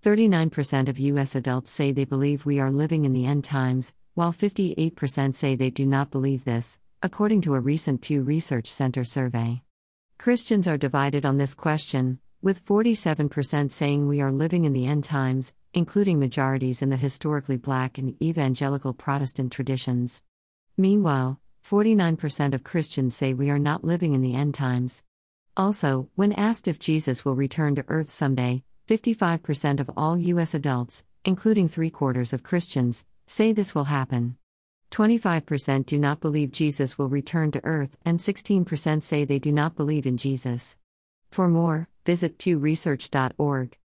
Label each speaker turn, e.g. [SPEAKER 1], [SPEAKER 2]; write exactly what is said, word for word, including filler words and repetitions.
[SPEAKER 1] thirty-nine percent of U S adults say they believe we are living in the end times, while fifty-eight percent say they do not believe this, according to a recent Pew Research Center survey. Christians are divided on this question, with forty-seven percent saying we are living in the end times, including majorities in the historically Black and evangelical Protestant traditions. Meanwhile, forty-nine percent of Christians say we are not living in the end times. Also, when asked if Jesus will return to earth someday, fifty-five percent of all U S adults, including three-quarters of Christians, say this will happen. twenty-five percent do not believe Jesus will return to earth, and sixteen percent say they do not believe in Jesus. For more, visit pew research dot org.